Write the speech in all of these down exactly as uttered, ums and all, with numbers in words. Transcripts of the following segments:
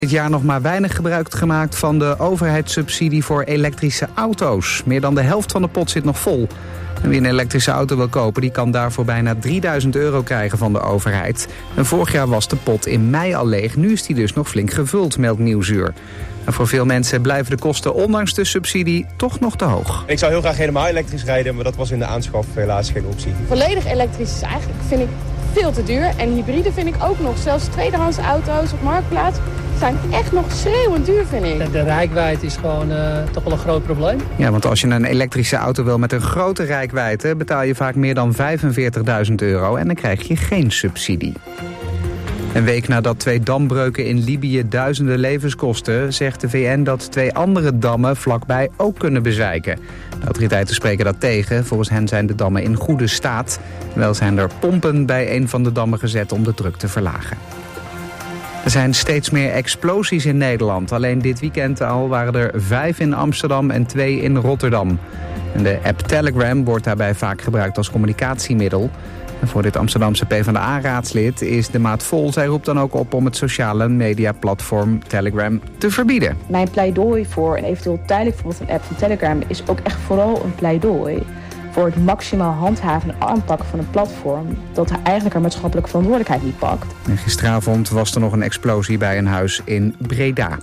Dit jaar nog maar weinig gebruik gemaakt van de overheidssubsidie voor elektrische auto's. Meer dan de helft van de pot zit nog vol. En wie een elektrische auto wil kopen, die kan daarvoor bijna drieduizend euro krijgen van de overheid. En vorig jaar was de pot in mei al leeg. Nu is die dus nog flink gevuld, meldt Nieuwsuur. En voor veel mensen blijven de kosten ondanks de subsidie toch nog te hoog. Ik zou heel graag helemaal elektrisch rijden, maar dat was in de aanschaf helaas geen optie. Volledig elektrisch is eigenlijk, vind ik, veel te duur. En hybride vind ik ook nog. Zelfs tweedehands auto's op Marktplaats zijn echt nog schreeuwend duur, vind ik. De, de reikwijdte is gewoon uh, toch wel een groot probleem. Ja, want als je een elektrische auto wil met een grote reikwijdte, betaal je vaak meer dan vijfenveertigduizend euro en dan krijg je geen subsidie. Een week nadat twee dambreuken in Libië duizenden levens kosten, zegt de V N dat twee andere dammen vlakbij ook kunnen bezwijken. De autoriteiten spreken dat tegen. Volgens hen zijn de dammen in goede staat. Wel zijn er pompen bij een van de dammen gezet om de druk te verlagen. Er zijn steeds meer explosies in Nederland. Alleen dit weekend al waren er vijf in Amsterdam en twee in Rotterdam. En de app Telegram wordt daarbij vaak gebruikt als communicatiemiddel. En voor dit Amsterdamse PvdA-raadslid is de maat vol. Zij roept dan ook op om het sociale mediaplatform Telegram te verbieden. Mijn pleidooi voor een eventueel tijdelijk verbod van de app van Telegram is ook echt vooral een pleidooi voor het maximaal handhaven en aanpakken van een platform dat eigenlijk haar maatschappelijke verantwoordelijkheid niet pakt. En gisteravond was er nog een explosie bij een huis in Breda.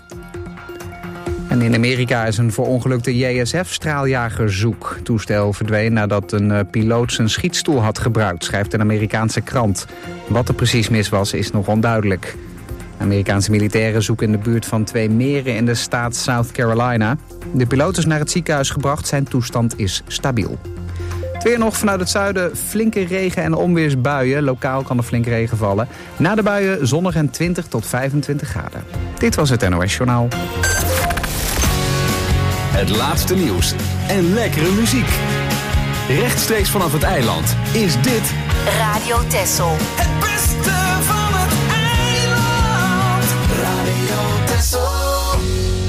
En in Amerika is een verongelukte J S F-straaljager zoek. Het toestel verdween nadat een uh, piloot zijn schietstoel had gebruikt, schrijft een Amerikaanse krant. Wat er precies mis was, is nog onduidelijk. Amerikaanse militairen zoeken in de buurt van twee meren in de staat South Carolina. De piloot is naar het ziekenhuis gebracht, zijn toestand is stabiel. Het weer nog vanuit het zuiden, flinke regen- en onweersbuien. Lokaal kan er flink regen vallen. Na de buien zonnig en twintig tot vijfentwintig graden. Dit was het N O S Journaal. Het laatste nieuws en lekkere muziek. Rechtstreeks vanaf het eiland is dit Radio Texel. Het beste van het eiland. Radio Texel.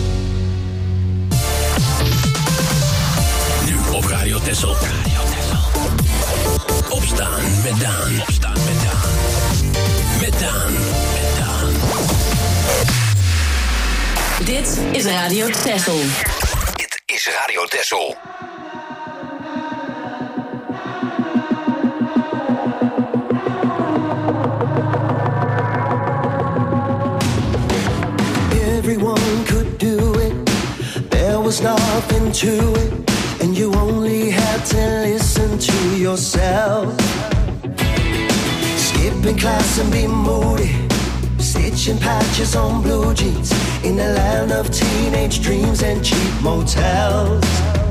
Nu op Radio Texel. Radio Texel. Opstaan met Daan. Opstaan met Daan. Met Daan. Met Daan. Dit is Radio Texel. Is Radio Texel. Everyone could do it. There was nothing to it. And you only had to listen to yourself. Skipping class and be moody. Stitching patches on blue jeans in the land of teenage dreams and cheap motels.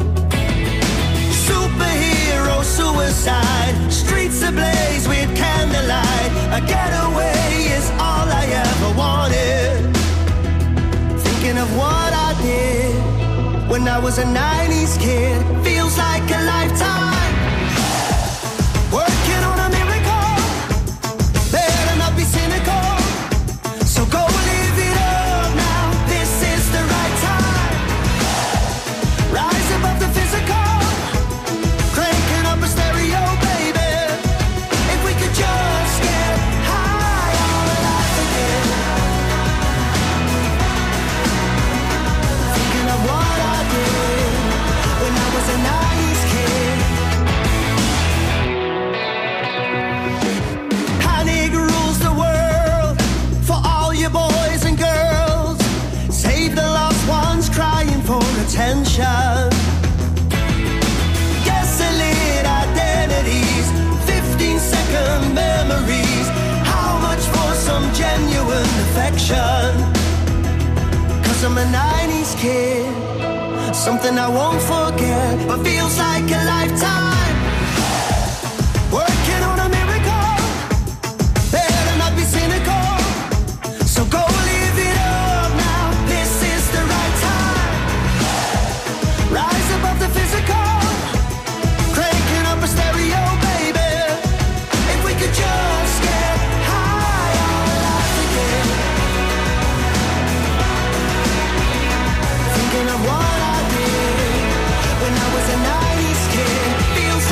Superhero suicide, streets ablaze with candlelight. A getaway is all I ever wanted. Thinking of what I did when I was a nineties kid feels like a lifetime. Working on a miracle, better not be cynical. So go live it up now, this is the right time. Rise above the physical, cranking up a stereo, baby. If we could just get high on life again. Thinking of what I did when I was a nice kid. Panic rules the world for all you boys and girls. Save the lost ones crying for attention. Gasoline identities, fifteen second memories. How much for some genuine affection? Cause I'm a nineties kid, something I won't forget, but feels like a lifetime. Working on a miracle, better not be cynical. So go live it up now, this is the right time. Rise above the physical, cranking up a stereo, baby. If we could just get high on life again. Thinking of what I did when I was a nineties kid feels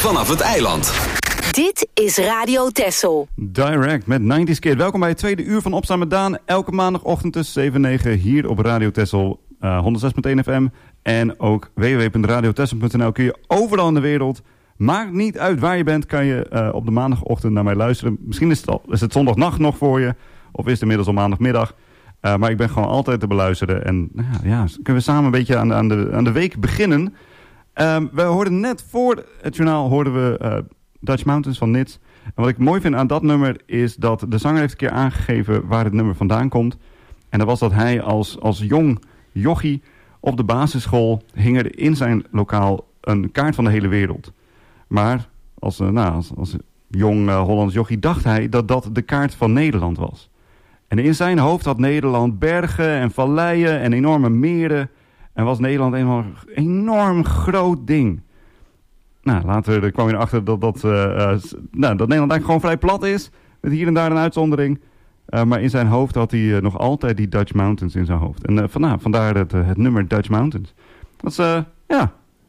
vanaf het eiland. Dit is Radio Texel. Direct met nineties Kid. Welkom bij het tweede uur van Opstaan met Daan. Elke maandagochtend tussen zeven en negen hier op Radio Texel. Uh, honderd zes punt één F M. En ook w w w punt radio texel punt n l kun je overal in de wereld. Maakt niet uit waar je bent, kan je uh, op de maandagochtend naar mij luisteren. Misschien is het, al, is het zondagnacht nog voor je. Of is het inmiddels al maandagmiddag. Uh, maar ik ben gewoon altijd te beluisteren. En nou ja, kunnen we samen een beetje aan de, aan de, aan de week beginnen. Um, we hoorden net voor het journaal hoorden we uh, Dutch Mountains van Nits. En wat ik mooi vind aan dat nummer is dat de zanger heeft een keer aangegeven waar het nummer vandaan komt. En dat was dat hij als, als jong jochie op de basisschool hing er in zijn lokaal een kaart van de hele wereld. Maar als, uh, nou, als, als jong uh, Hollands jochie dacht hij dat dat de kaart van Nederland was. En in zijn hoofd had Nederland bergen en valleien en enorme meren. En was Nederland een enorm groot ding. Nou, later kwam je erachter dat, dat, uh, uh, nou, dat Nederland eigenlijk gewoon vrij plat is. Met hier en daar een uitzondering. Uh, maar in zijn hoofd had hij uh, nog altijd die Dutch Mountains in zijn hoofd. En uh, van, nou, vandaar het, uh, het nummer Dutch Mountains. Dat is, uh, ja...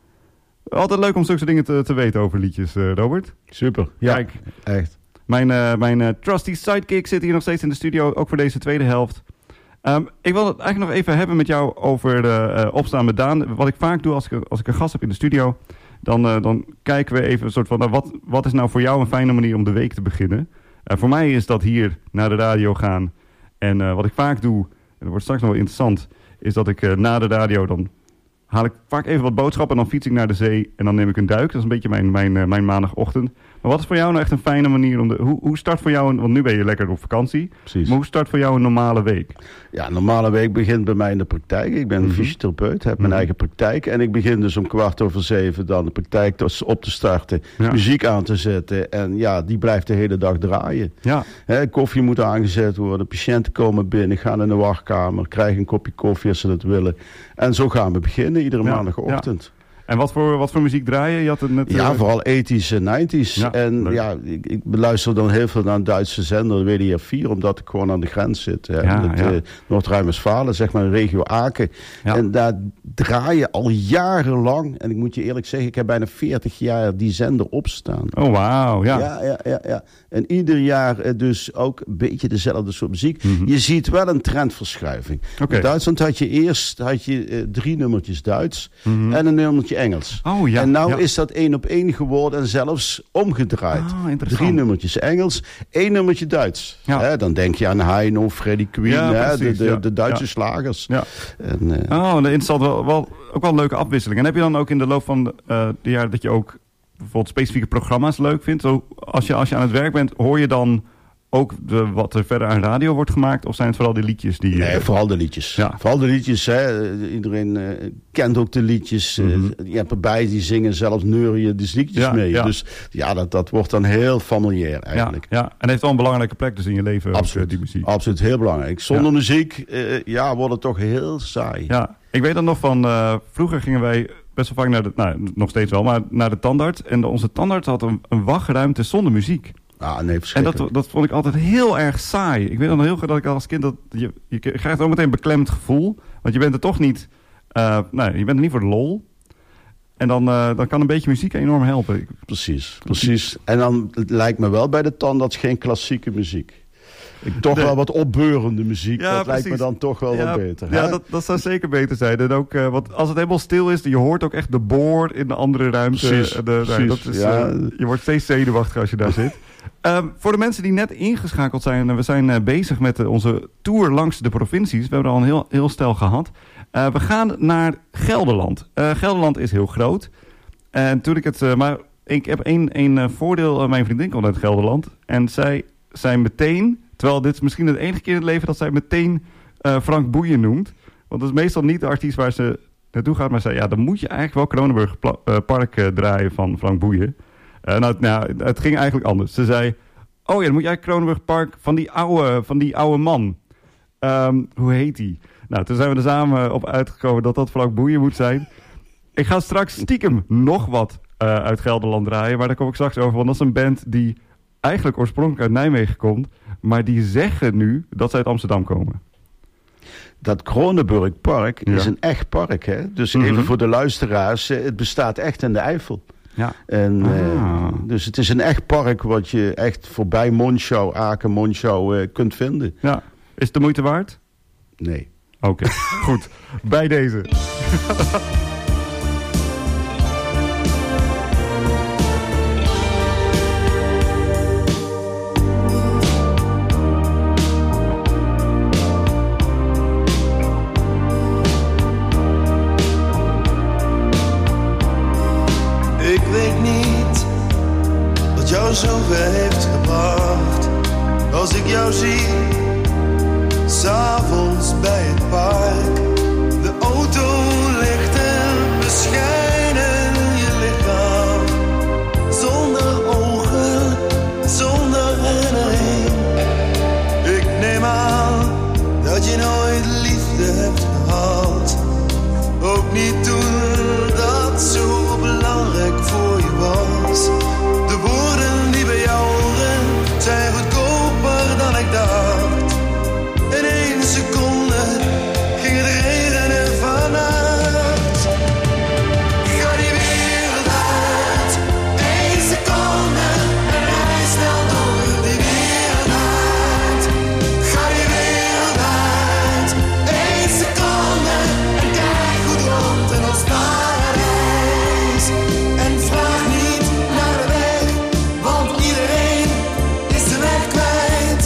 Altijd leuk om zulke dingen te, te weten over liedjes, uh, Robert. Super, ja, Kijk, echt. Mijn, uh, mijn uh, trusty sidekick zit hier nog steeds in de studio, ook voor deze tweede helft. Um, ik wil het eigenlijk nog even hebben met jou over de, uh, Opstaan met Daan. Wat ik vaak doe als ik, als ik een gast heb in de studio, dan, uh, dan kijken we even een soort van... Nou, wat, wat is nou voor jou een fijne manier om de week te beginnen? Uh, voor mij is dat hier naar de radio gaan. En uh, wat ik vaak doe, en dat wordt straks nog wel interessant, is dat ik uh, na de radio dan... haal ik vaak even wat boodschappen en dan fiets ik naar de zee en dan neem ik een duik. Dat is een beetje mijn, mijn, uh, mijn maandagochtend. Maar wat is voor jou nou echt een fijne manier om de... Hoe, hoe start voor jou, een, want nu ben je lekker op vakantie. Precies. Maar hoe start voor jou een normale week? Ja, een normale week begint bij mij in de praktijk. Ik ben Mm-hmm. fysiotherapeut, heb mijn Mm-hmm. eigen praktijk. En ik begin dus om kwart over zeven dan de praktijk op te starten. Ja. Muziek aan te zetten. En ja, die blijft de hele dag draaien. Ja. He, koffie moet aangezet worden. Patiënten komen binnen, gaan in de wachtkamer. Krijgen een kopje koffie als ze dat willen. En zo gaan we beginnen, iedere Ja. maandagochtend. Ja. En wat voor, wat voor muziek draai je? Je had het net, uh... Ja, vooral eighties en nineties. Ja, en leuk. ja, ik, ik beluister dan heel veel naar een Duitse zender, W D R vier, omdat ik gewoon aan de grens zit. Hè, Ja, met ja. uh, Noord-Rijn-Westfalen, zeg maar, regio Aken. Ja. En daar draaien al jarenlang, en ik moet je eerlijk zeggen, ik heb bijna veertig jaar die zender opstaan. Oh, wauw, ja. Ja, ja, ja, ja. En ieder jaar uh, dus ook een beetje dezelfde soort muziek. Mm-hmm. Je ziet wel een trendverschuiving. Okay. In Duitsland had je eerst had je, uh, drie nummertjes Duits Mm-hmm. en een nummertje Engels. Oh, ja. En nou ja. is dat één op één geworden en zelfs omgedraaid. Ah, interessant. Drie nummertjes Engels, één nummertje Duits. Ja. Hè, dan denk je aan Heino, Freddie Queen, Ja, hè, precies, de, de, ja. de Duitse Ja. slagers. Ja. En, uh, Oh, interessant. Wel, wel, ook wel een leuke afwisseling. En heb je dan ook in de loop van de, uh, de jaren dat je ook bijvoorbeeld specifieke programma's leuk vindt? Zo, als, je, als je aan het werk bent, hoor je dan ook de, wat er verder aan radio wordt gemaakt? Of zijn het vooral die liedjes die... Nee, uh, vooral de liedjes. Ja. Vooral de liedjes. Hè. Iedereen uh, kent ook de liedjes. Uh, Mm-hmm. je hebt erbij die zingen zelfs neurien dus liedjes Ja, mee. ja. Dus ja, dat, dat wordt dan heel familiair eigenlijk. Ja, ja, en heeft wel een belangrijke plek dus in je leven, Absoluut. ook, uh, die muziek. Absoluut, heel belangrijk. Zonder Ja. muziek uh, ja, wordt het toch heel saai. Ja, ik weet dan nog van... Uh, vroeger gingen wij best wel vaak naar de... Nou, nog steeds wel, maar naar de tandarts. En de, onze tandarts had een, een wachtruimte zonder muziek. Ah, nee, En verschrikkelijk. dat, dat vond ik altijd heel erg saai. Ik weet dan heel goed dat ik als kind... Dat, je, je krijgt ook meteen een beklemd gevoel. Want je bent er toch niet... Uh, nou, je bent er niet voor de lol. En dan, uh, dan kan een beetje muziek enorm helpen. Ik, Precies, precies. En dan het lijkt me wel bij de tandarts geen klassieke muziek. Ik, toch Nee. wel wat opbeurende muziek. Ja, dat lijkt me precies. dan toch wel ja, wat beter. Ja, hè? dat, dat zou zeker beter zijn. En ook, uh, want als het helemaal stil is, je hoort ook echt de boor in de andere ruimte. Precies, de, nou, precies. dat is, Ja. uh, je wordt steeds zenuwachtiger als je daar zit. Um, voor de mensen die net ingeschakeld zijn, we zijn uh, bezig met uh, onze tour langs de provincies. We hebben er al een heel, heel stel gehad. Uh, we gaan naar Gelderland. Uh, Gelderland is heel groot. En toen ik het, uh, maar ik heb één, één uh, voordeel. Uh, mijn vriendin komt uit Gelderland. En zij zijn meteen, terwijl dit is misschien de enige keer in het leven dat zij meteen uh, Frank Boeien noemt. Want dat is meestal niet de artiest waar ze naartoe gaat. Maar zei, ja, dan moet je eigenlijk wel Kronenburg Pla- uh, Park uh, draaien van Frank Boeien. Uh, nou, nou, het ging eigenlijk anders. Ze zei, oh ja, dan moet jij Kronenburg Park van die oude, van die oude man. Um, hoe heet die? Nou, toen zijn we er samen op uitgekomen dat dat Frank Boeien moet zijn. Ik ga straks stiekem nog wat uh, uit Gelderland draaien, maar daar kom ik straks over. Want dat is een band die eigenlijk oorspronkelijk uit Nijmegen komt, maar die zeggen nu dat ze uit Amsterdam komen. Dat Kronenburg Park Ja. is een echt park. Hè? Dus Mm-hmm. even voor de luisteraars, het bestaat echt in de Eifel. Ja. En, ah. uh, dus het is een echt park wat je echt voorbij Monschau, Aken, Monschau uh, kunt vinden. Ja. Is het de moeite waard? Nee. Oké, okay. Goed. Bij deze. Ik weet niet wat jou zover heeft gebracht. Als ik jou zie, 's avonds bij het park. De auto ligt en beschijnen je lichaam. Zonder ogen, zonder herinnering. Ik neem aan dat je nooit liefde hebt gehad. Ook niet toen dat zo belangrijk voor je was. De woorden die bij jou horen zijn goedkoper dan ik dacht. In één seconde ging het regenen vannacht. Ga die wereld uit, één seconde en rij snel door die wereld uit. Ga die wereld uit, één seconde en kijk goed rond in ons paradijs. En vraag niet naar de weg, want iedereen is de weg kwijt.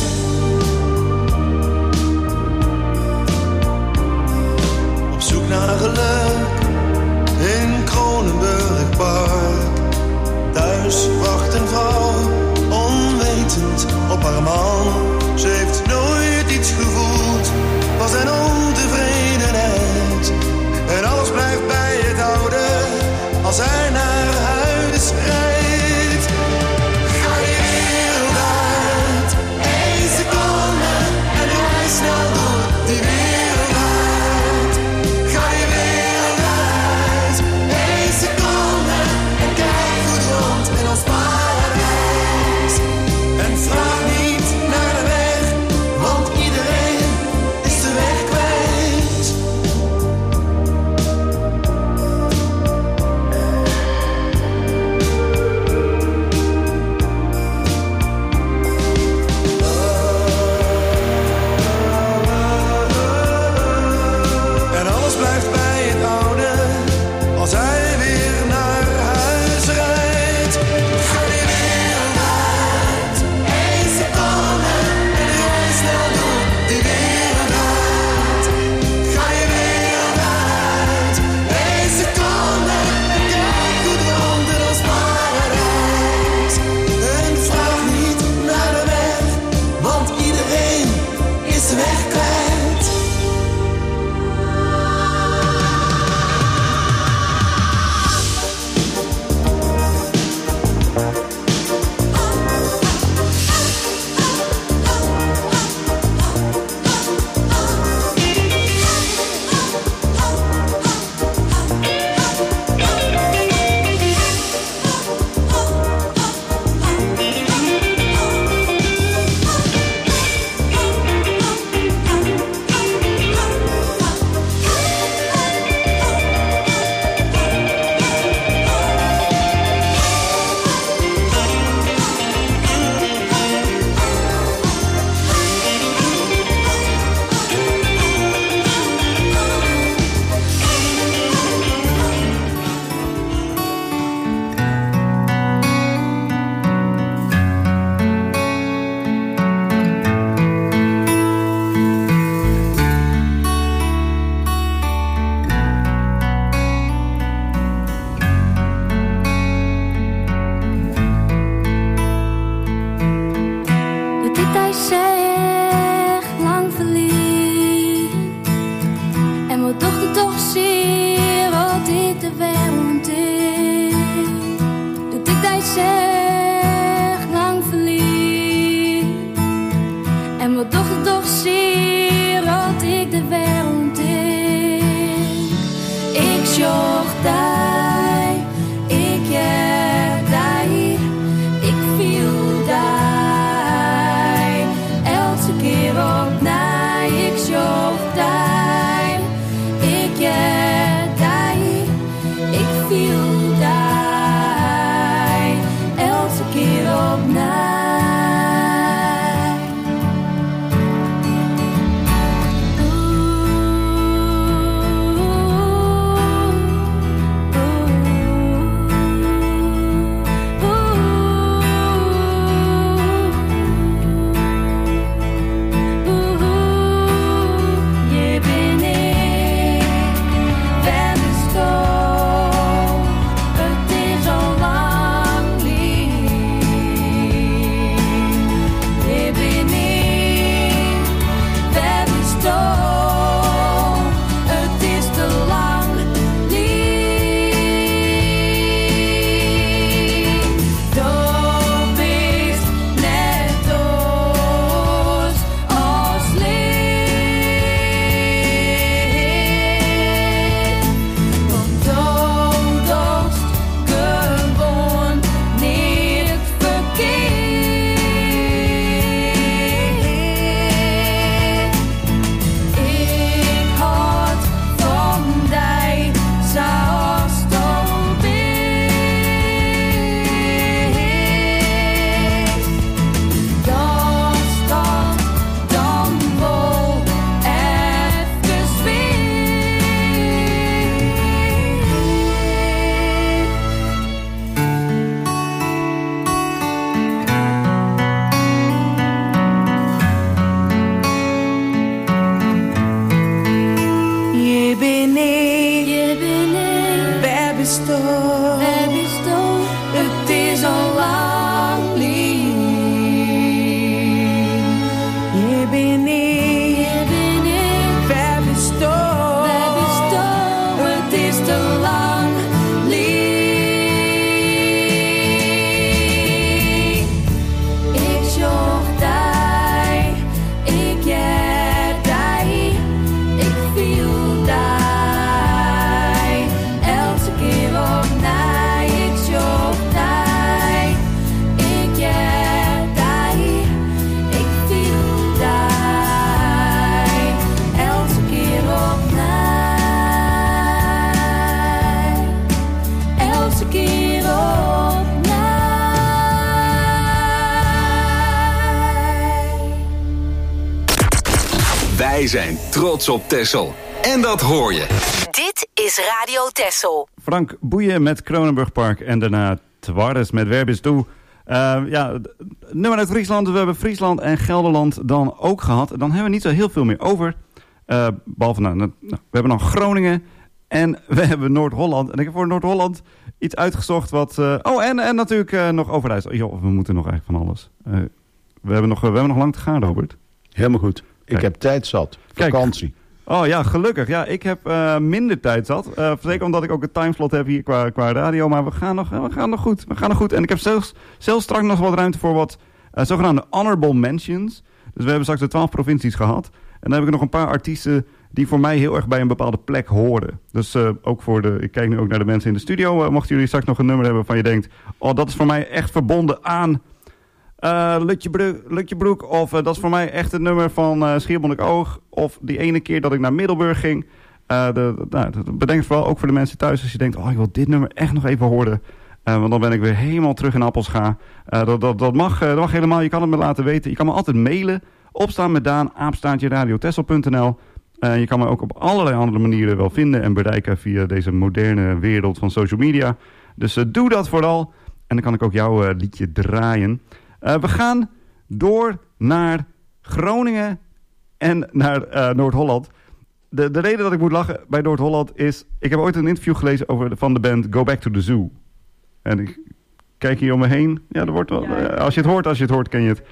Op zoek naar geluk in Kronenburg Park. Thuis wacht een vrouw, onwetend op haar man. Ze heeft nooit iets gevoeld, was zijn ontevredenheid. En alles blijft bij het oude, als hij naar Wij zijn trots op Texel. En dat hoor je. Dit is Radio Texel. Frank Boeien met Kronenburg Park en daarna Twarres met Werbis Toe. Uh, ja, nummer uit Friesland. We hebben Friesland en Gelderland dan ook gehad. Dan hebben we niet zo heel veel meer over. Uh, behalve, nou, nou, we hebben nog Groningen en we hebben Noord-Holland. En ik heb voor Noord-Holland iets uitgezocht wat... Uh, oh, en, en natuurlijk uh, nog Overijssel. Jo, we moeten nog eigenlijk van alles. Uh, we, hebben nog, we hebben nog lang te gaan, Robert. Helemaal goed. Ik Kijk. heb tijd zat. Vakantie. Kijk. Oh ja, gelukkig. Ja, ik heb uh, minder tijd zat. Uh, zeker omdat ik ook een timeslot heb hier qua, qua radio. Maar we gaan, nog, we gaan nog goed. We gaan nog goed. En ik heb zelfs, zelfs straks nog wat ruimte voor wat uh, zogenaamde honorable mentions. Dus we hebben straks de twaalf provincies gehad. En dan heb ik nog een paar artiesten die voor mij heel erg bij een bepaalde plek horen. Dus uh, ook voor de... Ik kijk nu ook naar de mensen in de studio. Uh, mochten jullie straks nog een nummer hebben waarvan je denkt... Oh, dat is voor mij echt verbonden aan... Uh, Lutjebroek, Lutjebroek of uh, dat is voor mij echt het nummer van uh, Schiermonnikoog. Of die ene keer dat ik naar Middelburg ging. Uh, de, de, nou, de, bedenk vooral ook voor de mensen thuis als je denkt... Oh, ik wil dit nummer echt nog even horen. Uh, want dan ben ik weer helemaal terug in Appelscha. Uh, dat, dat, dat, mag, uh, dat mag helemaal. Je kan het me laten weten. Je kan me altijd mailen. Opstaan met Daan, apenstaartje radiotessel punt n l. Uh, je kan me ook op allerlei andere manieren wel vinden en bereiken via deze moderne wereld van social media. Dus uh, doe dat vooral. En dan kan ik ook jouw uh, liedje draaien. Uh, we gaan door naar Groningen en naar uh, Noord-Holland. De, de reden dat ik moet lachen bij Noord-Holland is... Ik heb ooit een interview gelezen over de, van de band Go Back to the Zoo. En ik kijk hier om me heen. Ja, er wordt wel, uh, als je het hoort, als je het hoort, ken je het.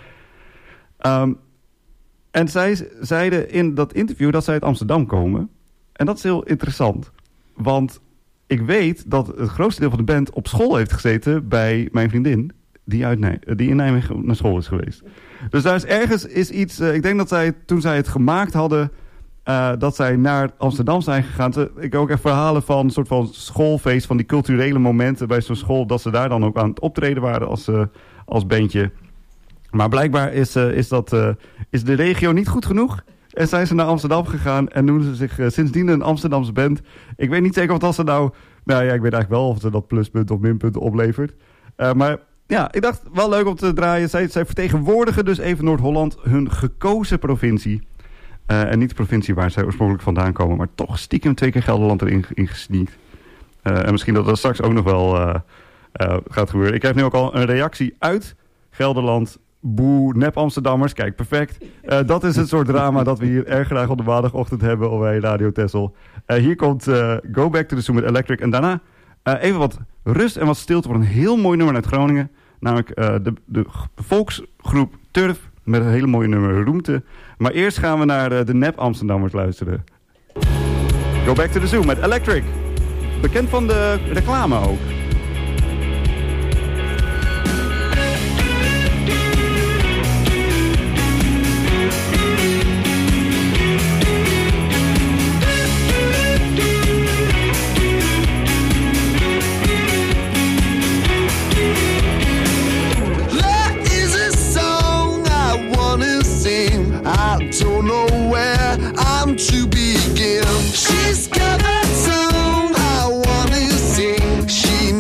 Um, en zij zeiden in dat interview dat zij uit Amsterdam komen. En dat is heel interessant. Want ik weet dat het grootste deel van de band op school heeft gezeten bij mijn vriendin... Die, uit Nij- die in Nijmegen naar school is geweest. Dus daar is ergens is iets... Uh, ik denk dat zij, toen zij het gemaakt hadden... Uh, dat zij naar Amsterdam zijn gegaan. Ze, ik heb ook echt verhalen van een soort van schoolfeest... van die culturele momenten bij zo'n school... dat ze daar dan ook aan het optreden waren als, uh, als bandje. Maar blijkbaar is, uh, is, dat, uh, is de regio niet goed genoeg... En zijn ze naar Amsterdam gegaan en noemen ze zich uh, sindsdien een Amsterdamse band. Ik weet niet zeker of dat ze nou... Nou ja, ik weet eigenlijk wel of ze dat pluspunt of minpunten oplevert. Uh, maar... Ja, ik dacht wel leuk om te draaien. Zij, zij vertegenwoordigen dus even Noord-Holland, hun gekozen provincie. Uh, en niet de provincie waar zij oorspronkelijk vandaan komen, maar toch stiekem twee keer Gelderland erin in gesneakt. Uh, en misschien dat dat straks ook nog wel uh, uh, gaat gebeuren. Ik krijg nu ook al een reactie uit Gelderland. Boe, nep Amsterdammers. Kijk, perfect. Uh, dat is het soort drama dat we hier erg graag op de maandagochtend hebben op bij Radio Texel. Uh, hier komt uh, Go Back to the Zoo met Electric. En daarna uh, even wat rust en wat stilte voor een heel mooi nummer uit Groningen. Namelijk uh, de, de volksgroep Turf met een hele mooie nummer Roemte. Maar eerst gaan we naar uh, de nep Amsterdammers luisteren. Go Back to the Zoo met Electric. Bekend van de reclame ook. Don't know where I'm to begin. She's got that song I wanna sing. She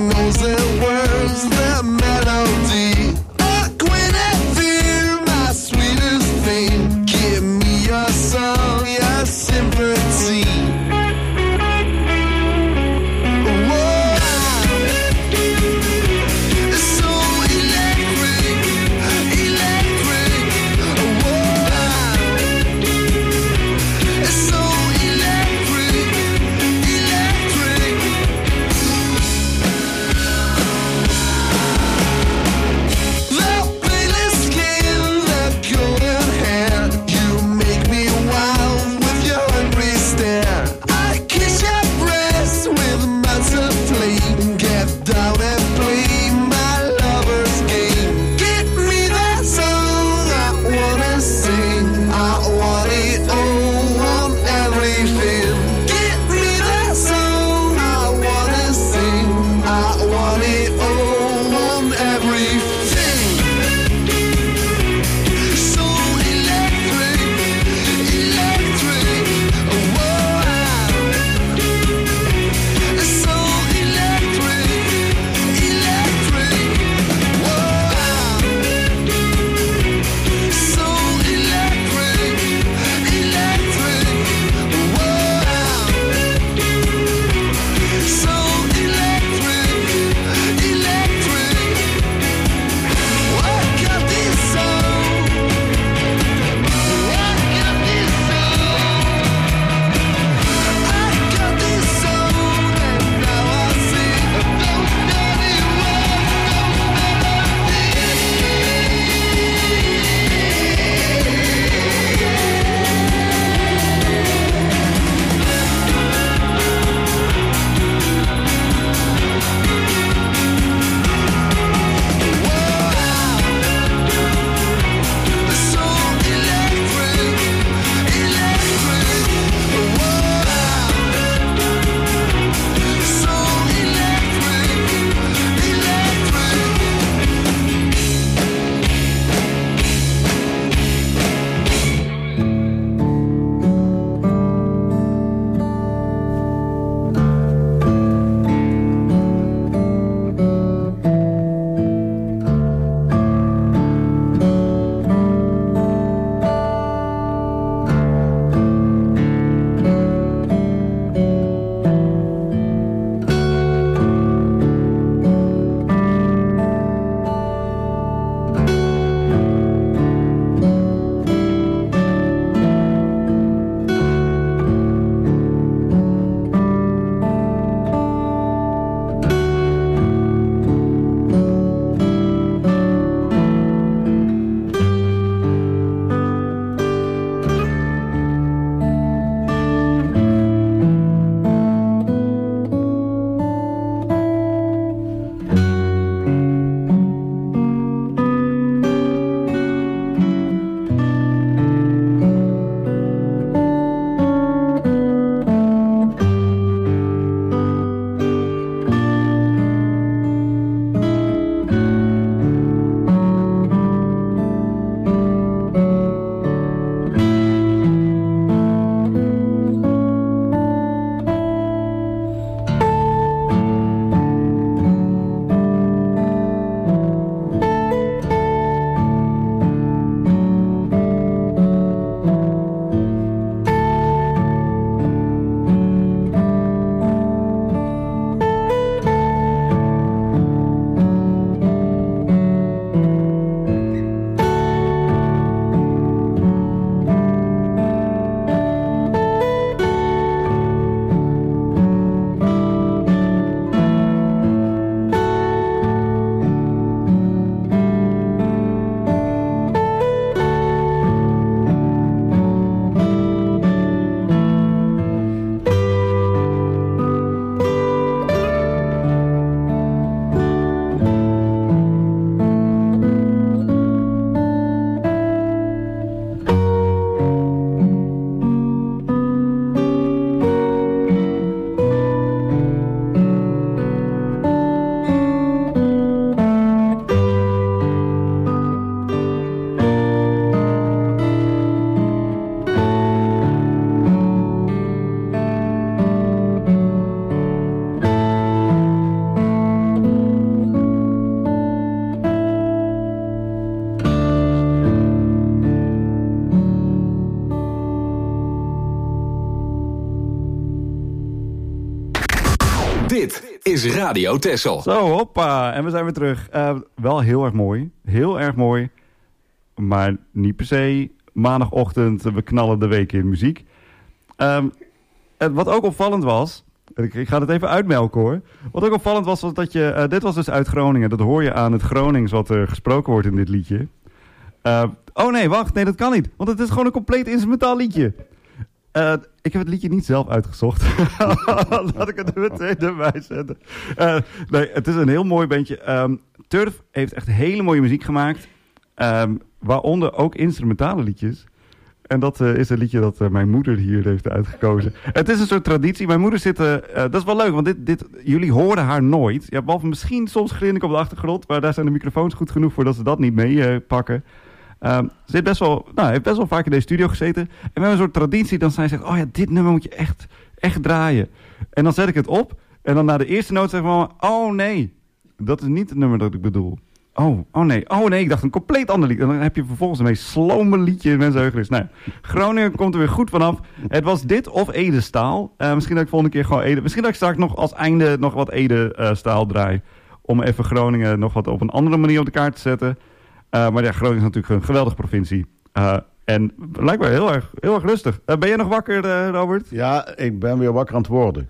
is Radio Texel. Zo, hoppa. En we zijn weer terug. Uh, wel heel erg mooi. Heel erg mooi. Maar niet per se maandagochtend. We knallen de week in muziek. Um, wat ook opvallend was... Ik, ik ga het even uitmelken hoor. Wat ook opvallend was, was dat je... Uh, dit was dus uit Groningen. Dat hoor je aan het Gronings wat er gesproken wordt in dit liedje. Uh, oh nee, wacht. Nee, dat kan niet. Want het is gewoon een compleet instrumentaal liedje. Uh, ik heb het liedje niet zelf uitgezocht. Laat ik het er meteen erbij zetten. Uh, nee, het is een heel mooi bandje. Um, Turf heeft echt hele mooie muziek gemaakt. Um, waaronder ook instrumentale liedjes. En dat uh, is een liedje dat uh, mijn moeder hier heeft uitgekozen. Het is een soort traditie. Mijn moeder zit... Uh, uh, dat is wel leuk, want dit, dit, jullie horen haar nooit. Ja, behalve misschien soms grinnik op de achtergrond. Maar daar zijn de microfoons goed genoeg voor dat ze dat niet meepakken. Uh, um, ze heeft best, wel, nou, heeft best wel vaak in deze studio gezeten. En we hebben een soort traditie. Dan zij zegt, oh ja, dit nummer moet je echt, echt draaien. En dan zet ik het op. En dan na de eerste noot zegt mama, oh nee. Dat is niet het nummer dat ik bedoel. Oh, oh nee, oh nee, ik dacht een compleet ander lied. En dan heb je vervolgens een meest slome liedje in mensenheugenis. Nou, Groningen komt er weer goed vanaf. Het was dit of Ede Staal. Uh, misschien dat ik volgende keer gewoon Ede... Misschien dat ik straks nog als einde nog wat Ede uh, Staal draai. Om even Groningen nog wat op een andere manier op de kaart te zetten. Uh, maar ja, Groningen is natuurlijk een geweldige provincie. Uh, en lijkt me heel erg, heel erg rustig. Uh, ben jij nog wakker, uh, Robert? Ja, ik ben weer wakker aan het worden.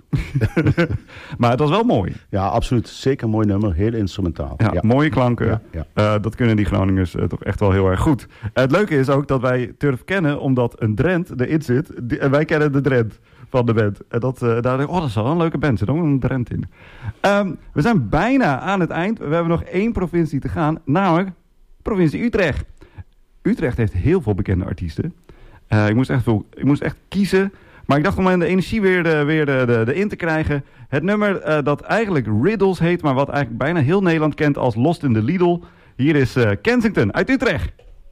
Maar het was wel mooi. Ja, absoluut. Zeker een mooi nummer. Heel instrumentaal. Ja, ja. Mooie klanken. Ja, ja. Uh, dat kunnen die Groningers uh, toch echt wel heel erg goed. Uh, het leuke is ook dat wij Turf kennen, omdat een Drent erin zit. Die, en wij kennen de Drent van de band. En dat, uh, daar, oh, dat is wel een leuke band. Er zit ook een Drent in. Um, we zijn bijna aan het eind. We hebben nog één provincie te gaan. Namelijk provincie Utrecht. Utrecht heeft heel veel bekende artiesten. Uh, ik, moest echt veel, ik moest echt kiezen. Maar ik dacht om de energie weer, de, weer de, de, de in te krijgen. Het nummer uh, dat eigenlijk Riddles heet, maar wat eigenlijk bijna heel Nederland kent als Lost in the Lidl. Hier is uh, Kensington uit Utrecht.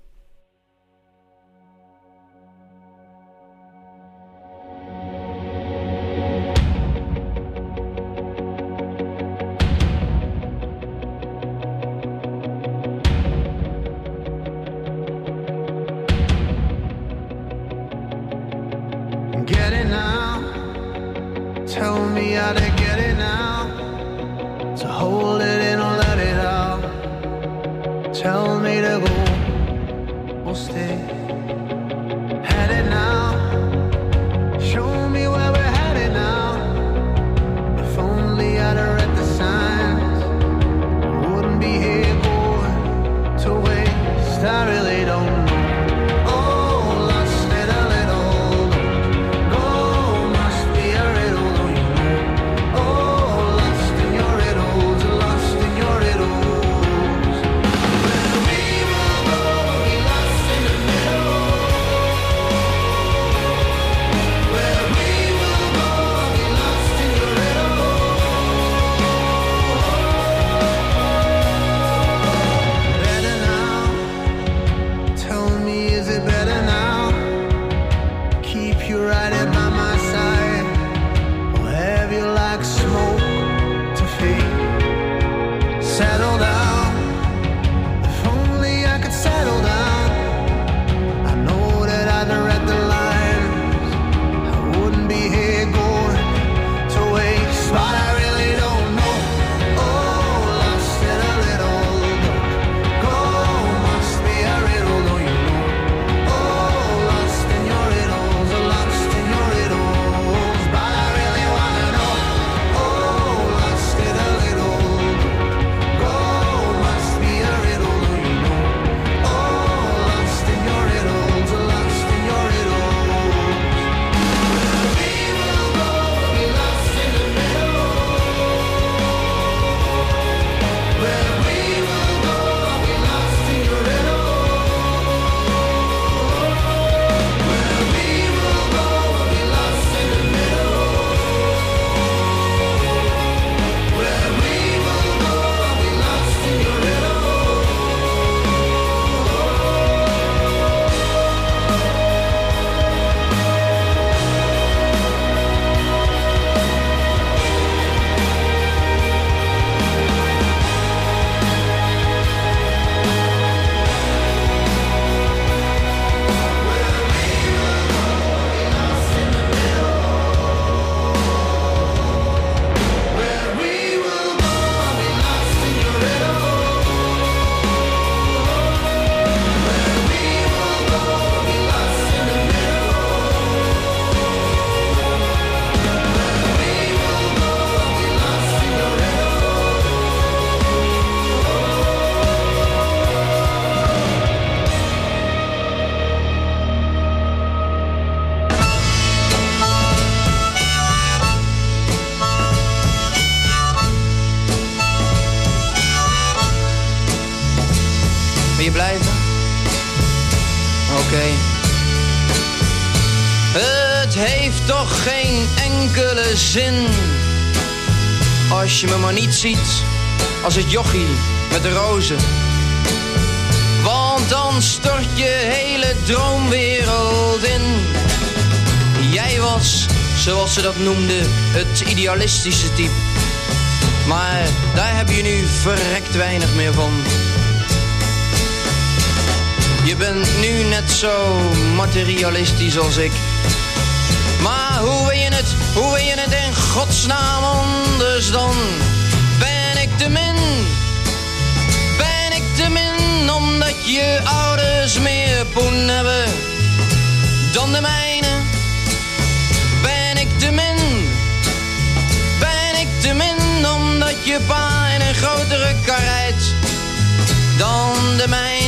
Get it now. Tell me how to get it now. To hold it in or let it out. Tell me to go or stay. Headed now. Show me where we're headed now. If only I'd have read the signs, I wouldn't be here going to waste. I really don't know. We'll be blijven? Oké. Okay. Het heeft toch geen enkele zin als je me maar niet ziet als het jochie met de rozen. Want dan stort je hele droomwereld in. Jij was, zoals ze dat noemden, het idealistische type. Maar daar heb je nu verrekt weinig meer van. Je bent nu net zo materialistisch als ik. Maar hoe wil je het, hoe wil je het in godsnaam anders dan? Ben ik te min? Ben ik te min omdat je ouders meer poen hebben dan de mijne? Ben ik te min? Ben ik te min omdat je pa in een grotere kar rijdt dan de mijne?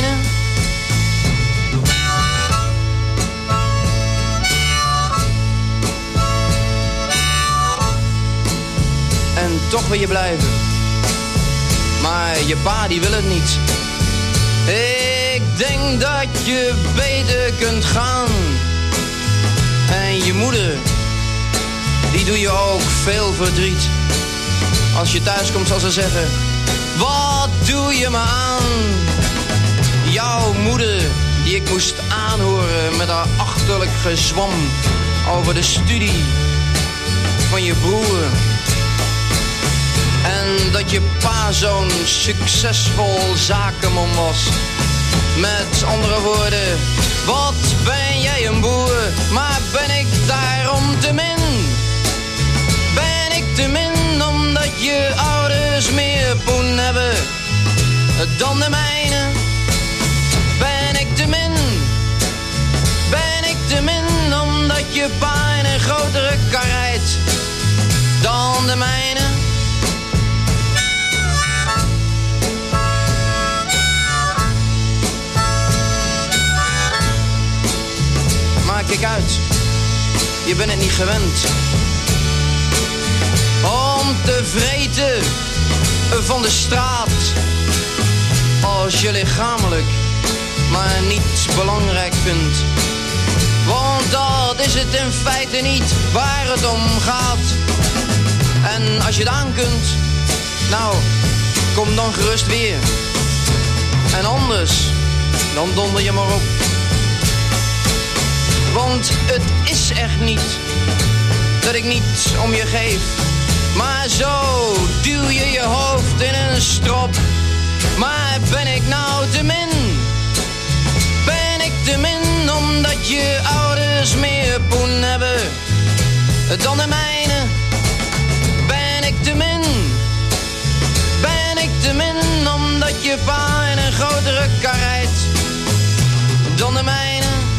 En toch wil je blijven. Maar je pa die wil het niet. Ik denk dat je beter kunt gaan. En je moeder, die doe je ook veel verdriet. Als je thuis komt zal ze zeggen, wat doe je me aan? Jouw moeder, die ik moest aanhoren met haar achterlijk gezwam over de studie van je broer. En dat je pa zo'n succesvol zakenman was. Met andere woorden, wat ben jij een boer, maar ben ik daarom te min? Ben ik te min omdat je ouders meer poen hebben dan de mijne? Ben ik te min? Ben ik te min omdat je pa in een grotere kar rijdt dan de mijne? Maar kijk uit, je bent het niet gewend om te vreten van de straat als je lichamelijk maar niet belangrijk vindt. Want dat is het in feite niet waar het om gaat. En als je het aan kunt, nou, kom dan gerust weer. En anders, dan donder je maar op. Want het is echt niet dat ik niet om je geef. Maar zo duw je je hoofd in een strop. Maar ben ik nou te min? Ben ik te min omdat je ouders meer poen hebben dan de mijne? Ben ik te min? Ben ik te min omdat je pa in een grotere kar rijdt dan de mijne?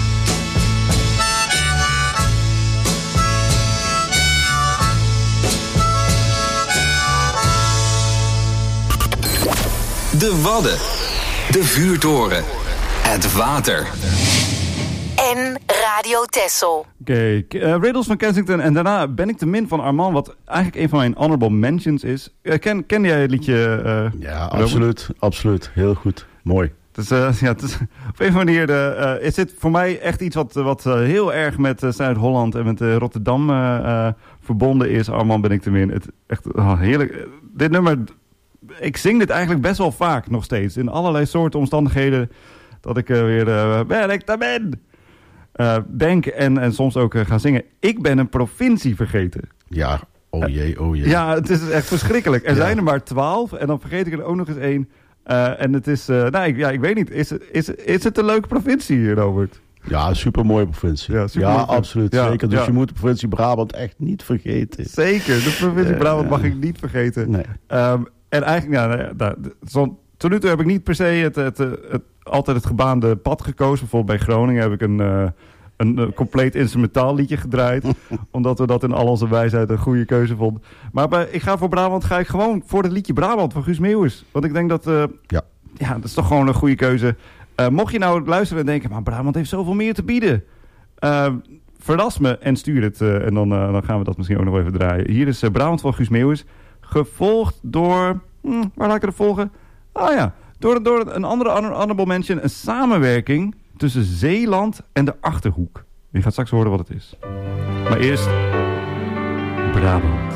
De Wadden, de vuurtoren, het water. En Radio Texel. Oké, okay. uh, Riddles van Kensington en daarna Ben ik te min van Armand, wat eigenlijk een van mijn honorable mentions is. Uh, ken, ken jij het liedje? Uh, ja, absoluut, absoluut. Heel goed. Mooi. Dus, uh, ja, het is, op een of andere manier uh, is dit voor mij echt iets wat, wat uh, heel erg met uh, Zuid-Holland en met uh, Rotterdam uh, uh, verbonden is. Armand, Ben ik te min. Het, echt oh, heerlijk. Uh, dit nummer, ik zing dit eigenlijk best wel vaak nog steeds. In allerlei soorten omstandigheden dat ik uh, weer uh, ben ik te min uh, denk en, en soms ook uh, ga zingen. Ik ben een provincie vergeten. Ja, oh jee, oh jee. Ja, het is echt verschrikkelijk. Er ja. zijn er maar twaalf en dan vergeet ik er ook nog eens één. Uh, en het is, uh, nou, ik, ja, ik weet niet, is, is, is het een leuke provincie hier, Robert? Ja, super mooie provincie. Ja, ja absoluut. Ja, zeker. Dus ja. je moet de provincie Brabant echt niet vergeten. Zeker, de provincie uh, Brabant mag ik niet vergeten. Nee. Um, en eigenlijk, ja, nou, nou, zo, tot nu toe heb ik niet per se het, het, het, het, altijd het gebaande pad gekozen. Bijvoorbeeld bij Groningen heb ik een, uh, een, een compleet instrumentaal liedje gedraaid. Omdat we dat in al onze wijsheid een goede keuze vonden. Maar bij, ik ga voor Brabant ga ik gewoon voor het liedje Brabant van Guus Meeuwis. Want ik denk dat, uh, ja. ja, dat is toch gewoon een goede keuze. Uh, mocht je nou luisteren en denken, maar Brabant heeft zoveel meer te bieden. Uh, verras me en stuur het. Uh, en dan, uh, dan gaan we dat misschien ook nog even draaien. Hier is uh, Brabant van Guus Meeuwis. Gevolgd door, hm, waar laat ik het volgen? Ah ja, Door, door een andere honorable mention, een samenwerking tussen Zeeland en de Achterhoek. Je gaat straks horen wat het is. Maar eerst Brabant.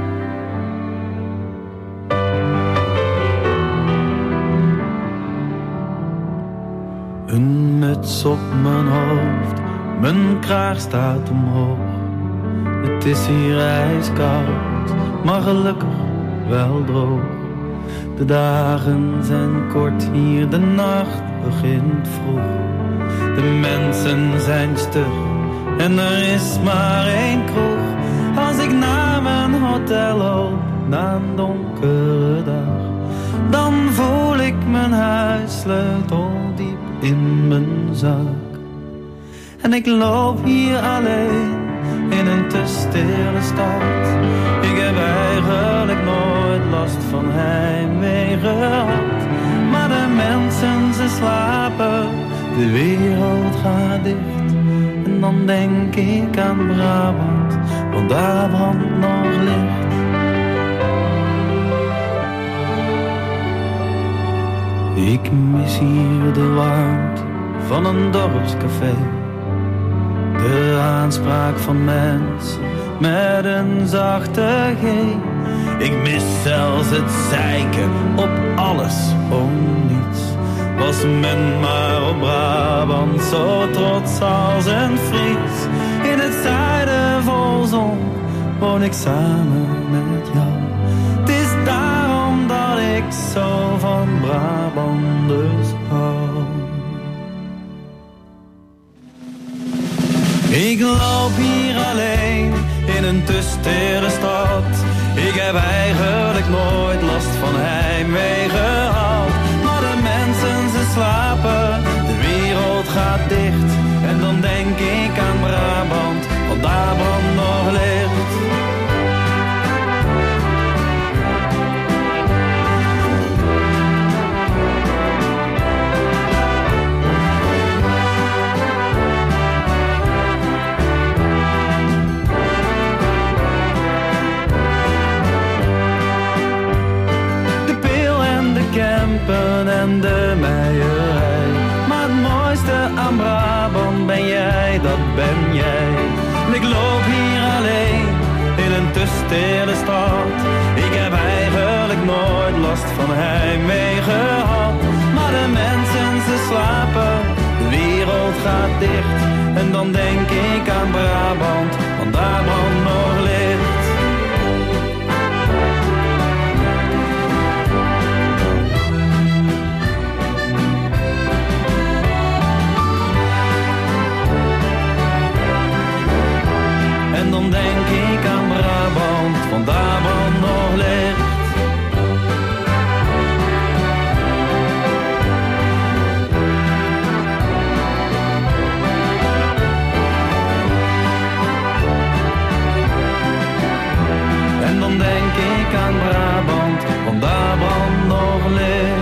Een muts op mijn hoofd, mijn kraag staat omhoog. Het is hier ijskoud, maar gelukkig wel droog. De dagen zijn kort hier, de nacht begint vroeg. De mensen zijn stug en er is maar één kroeg. Als ik naar mijn hotel loop, na een donkere dag, dan voel ik mijn huissleutel diep in mijn zak. En ik loop hier alleen in een te stille stad. Ik heb eigenlijk nooit last van heimwee gehad. Maar de mensen, ze slapen, de wereld gaat dicht. En dan denk ik aan Brabant, want daar brandt nog licht. Ik mis hier de warmte van een dorpscafé. De aanspraak van mensen met een zachte G. Ik mis zelfs het zeiken op alles om niets. Was men maar op Brabant zo trots als een Fries. In het zuiden vol zon woon ik samen met jou. Het is daarom dat ik zo van Brabanders hou. Ik loop hier alleen in een te stille stad. Ik heb eigenlijk nooit last van heimwee gehad. Maar de mensen, ze slapen, de wereld gaat dicht. En dan denk ik aan Brabant, want daar brandt nog licht. En de meierij. Maar het mooiste aan Brabant ben jij, dat ben jij. En ik loop hier alleen in een te stille stad. Ik heb eigenlijk nooit last van heimwee gehad. Maar de mensen, ze slapen, de wereld gaat dicht. En dan denk ik aan Brabant, want daar brandt nog licht. En dan denk ik aan Brabant, want daar brandt nog licht. En dan denk ik aan Brabant, want daar brandt nog licht.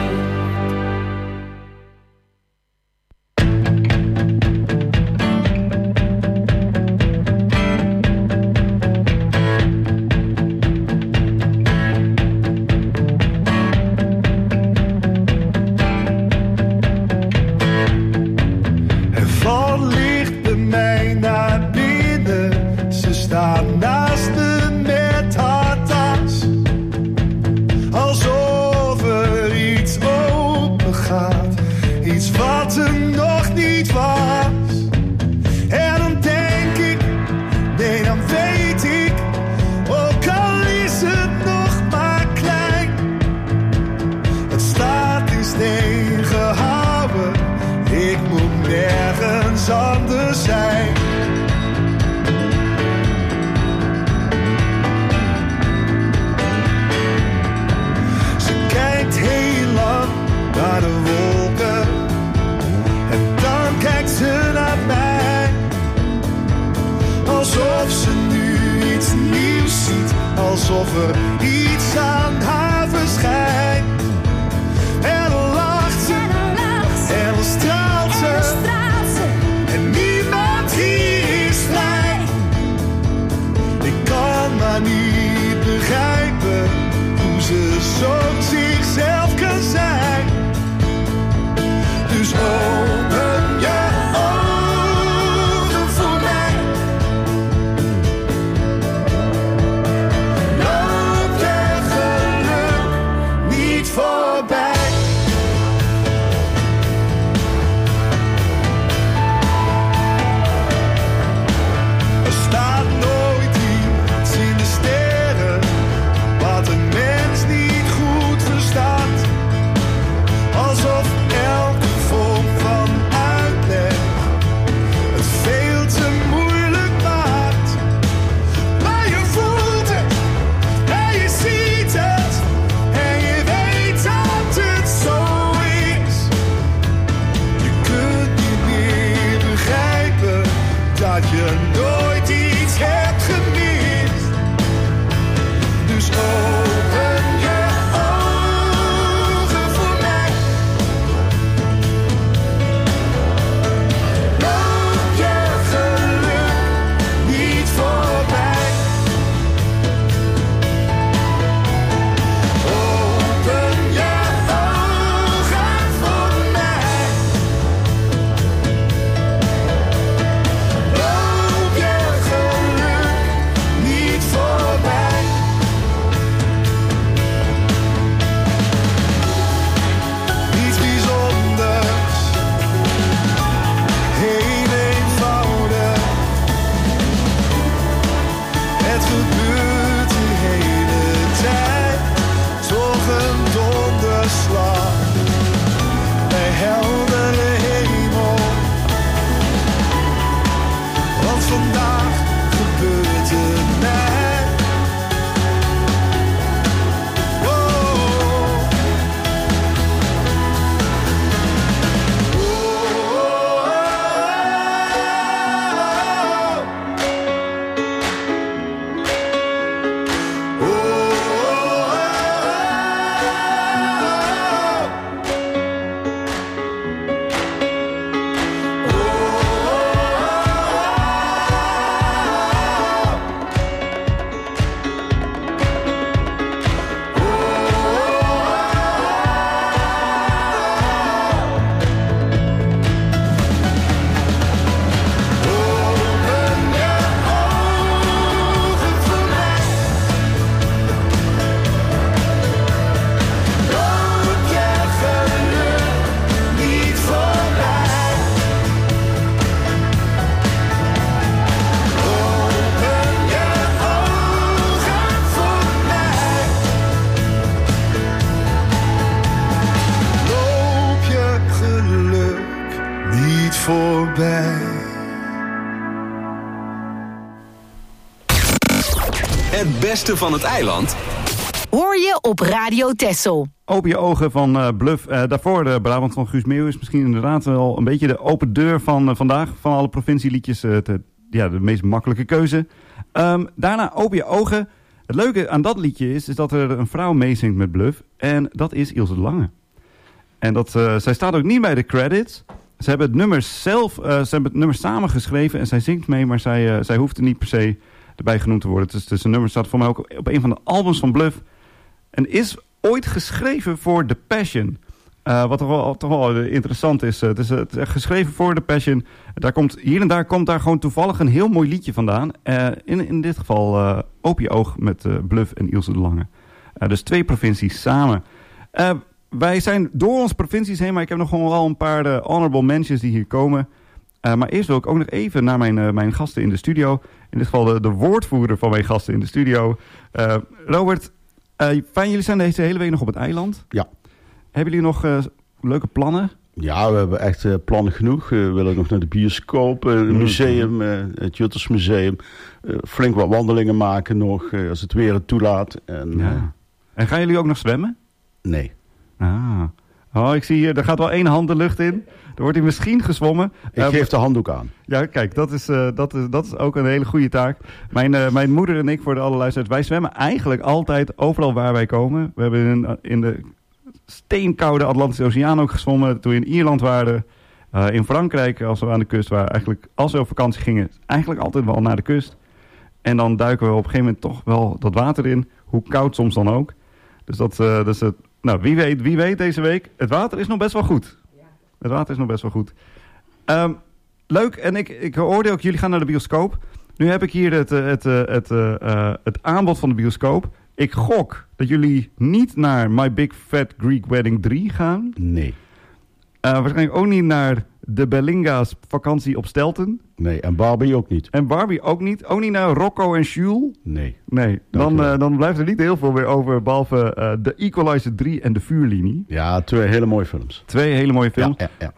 Anders zijn. Ze kijkt heel lang naar de wolken en dan kijkt ze voorbij. Het beste van het eiland hoor je op Radio Texel. Open je ogen van uh, Bluff. Uh, daarvoor de Brabant van Guus Meeuwis. Misschien inderdaad wel een beetje de open deur van uh, vandaag. Van alle provincieliedjes. Uh, te, ja, de meest makkelijke keuze. Um, daarna Open je ogen. Het leuke aan dat liedje is, is dat er een vrouw meezingt met Bluff. En dat is Ilse de Lange. En dat, uh, zij staat ook niet bij de credits. Ze hebben het nummer zelf, uh, ze hebben het nummer samen geschreven. En zij zingt mee, maar zij, uh, zij hoeft er niet per se erbij genoemd te worden. Dus, dus een nummer staat voor mij ook op een van de albums van Bluff. En is ooit geschreven voor The Passion. Uh, wat toch wel, toch wel interessant is. Uh, het, is uh, het is geschreven voor The Passion. Daar komt, hier en daar komt daar gewoon toevallig een heel mooi liedje vandaan. Uh, in, in dit geval uh, Open je oog met uh, Bluff en Ilse de Lange. Uh, dus twee provincies samen. Uh, wij zijn door onze provincies heen, maar ik heb nog gewoon wel een paar uh, honorable mentions die hier komen. Uh, maar eerst wil ik ook nog even naar mijn, uh, mijn gasten in de studio. In dit geval de, de woordvoerder van mijn gasten in de studio. Uh, Robert, uh, fijn, jullie zijn deze hele week nog op het eiland. Ja. Hebben jullie nog uh, leuke plannen? Ja, we hebben echt uh, plannen genoeg. Uh, we willen nog naar de bioscoop, uh, een museum, uh, het Juttersmuseum. Uh, flink wat wandelingen maken nog, uh, als het weer het toelaat. En, ja. uh, en gaan jullie ook nog zwemmen? Nee. Ah. Oh, ik zie hier, er gaat wel één hand de lucht in. Er wordt hier misschien gezwommen. Ik uh, geef de handdoek aan. Ja, kijk, dat is, uh, dat is, dat is ook een hele goede taak. Mijn, uh, mijn moeder en ik, voor de alle luisteraars, wij zwemmen eigenlijk altijd overal waar wij komen. We hebben in, in de steenkoude Atlantische Oceaan ook gezwommen. Toen we in Ierland waren, uh, in Frankrijk, als we aan de kust waren. Eigenlijk, als we op vakantie gingen, eigenlijk altijd wel naar de kust. En dan duiken we op een gegeven moment toch wel dat water in. Hoe koud soms dan ook. Dus dat, uh, dus het, nou, wie weet, wie weet deze week. Het water is nog best wel goed. Het water is nog best wel goed. Um, leuk, en ik, ik hoorde ook, jullie gaan naar de bioscoop. Nu heb ik hier het, het, het, het, uh, het aanbod van de bioscoop. Ik gok dat jullie niet naar My Big Fat Greek Wedding drie gaan. Nee. Uh, waarschijnlijk ook niet naar de Bellinga's vakantie op Stelten. Nee, en Barbie ook niet. En Barbie ook niet. Ook niet naar Rocco en Jules. Nee. Nee, dan, uh, dan blijft er niet heel veel meer over, behalve uh, The Equalizer drie en De Vuurlinie. Ja, twee hele mooie films. Twee hele mooie films. Ja, ja, ja.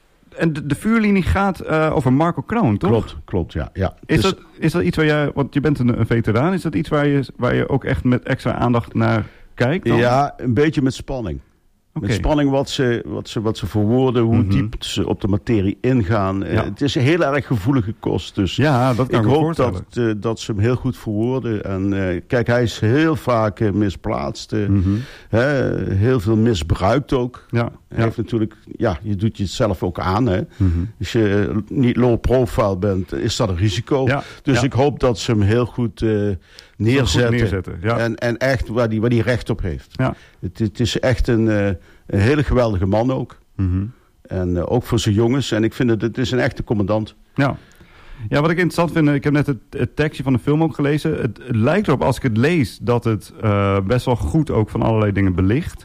En de, de Vuurlinie gaat uh, over Marco Kroon, toch? Klopt, klopt, ja. ja. Is, dus, dat, is dat iets waar jij, want je bent een, een veteraan, is dat iets waar je, waar je ook echt met extra aandacht naar kijkt dan? Ja, een beetje met spanning. Okay. Met spanning wat ze, wat ze, wat ze verwoorden, hoe mm-hmm. diep ze op de materie ingaan. Ja. Uh, het is een heel erg gevoelige kost. Dus ja, dat kan ik me hoop voorstellen. dat, uh, dat ze hem heel goed verwoorden. En uh, kijk, hij is heel vaak uh, misplaatst. Uh, mm-hmm. hè, heel veel misbruikt ook. Ja. Hij ja. heeft natuurlijk, ja, je doet je het zelf ook aan. Hè. Mm-hmm. Als je uh, niet low profile bent, is dat een risico. Ja. Dus ja. ik hoop dat ze hem heel goed uh, neerzetten. Goed neerzetten ja. en, en echt waar hij waar die recht op heeft. Ja. Het, het is echt een... Uh, Een hele geweldige man ook. Mm-hmm. En uh, ook voor zijn jongens. En ik vind het, het is een echte commandant. Ja. Ja, wat ik interessant vind, ik heb net het, het tekstje van de film ook gelezen. Het, het lijkt erop, als ik het lees, dat het uh, best wel goed ook van allerlei dingen belicht.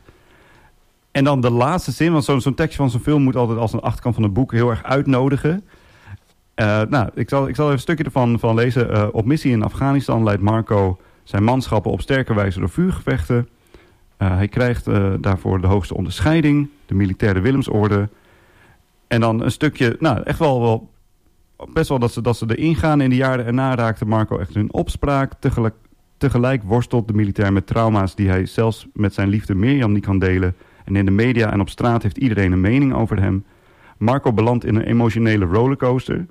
En dan de laatste zin, want zo'n, zo'n tekstje van zo'n film moet altijd als een achterkant van een boek heel erg uitnodigen. Uh, nou, ik zal, ik zal even een stukje ervan van lezen. Uh, op missie in Afghanistan leidt Marco zijn manschappen op sterke wijze door vuurgevechten. Uh, hij krijgt uh, daarvoor de hoogste onderscheiding, de militaire Willemsorde. En dan een stukje, nou echt wel, wel best wel dat ze, dat ze erin gaan. In de jaren erna raakte Marco echt in opspraak. Tegelijk, tegelijk worstelt de militair met trauma's die hij zelfs met zijn liefde Mirjam niet kan delen. En in de media en op straat heeft iedereen een mening over hem. Marco belandt in een emotionele rollercoaster.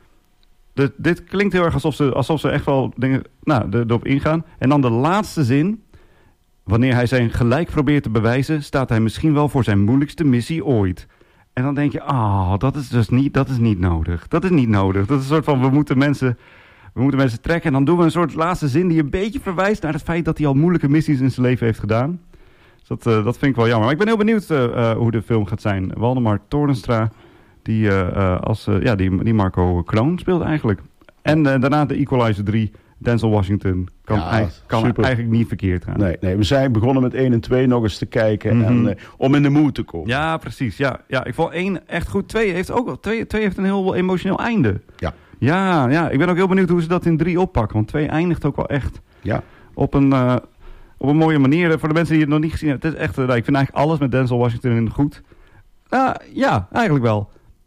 De, dit klinkt heel erg alsof ze, alsof ze echt wel dingen, nou, de, erop ingaan. En dan de laatste zin. Wanneer hij zijn gelijk probeert te bewijzen, staat hij misschien wel voor zijn moeilijkste missie ooit. En dan denk je, ah, oh, dat is dus niet, dat is niet nodig. Dat is niet nodig. Dat is een soort van, we moeten mensen, we moeten mensen trekken. En dan doen we een soort laatste zin die een beetje verwijst naar het feit dat hij al moeilijke missies in zijn leven heeft gedaan. Dus dat, uh, dat vind ik wel jammer. Maar ik ben heel benieuwd uh, uh, hoe de film gaat zijn. Waldemar Torenstra, die, uh, uh, als, uh, ja, die, die Marco Kroon speelt eigenlijk. En uh, daarna de Equalizer drie. Denzel Washington kan, ja, eigenlijk, kan eigenlijk niet verkeerd gaan. Nee, nee, we zijn begonnen met één en twee nog eens te kijken. Mm-hmm. En, uh, om in de mood te komen. Ja, precies. Ja, ja, ik vond één echt goed. Twee heeft ook wel. Twee, twee heeft een heel emotioneel einde. Ja. Ja, ja, ik ben ook heel benieuwd hoe ze dat in drie oppakken. Want twee eindigt ook wel echt ja. op, een, uh, op een mooie manier. Voor de mensen die het nog niet gezien hebben. Het is echt, uh, ik vind eigenlijk alles met Denzel Washington goed. Uh, ja, eigenlijk wel.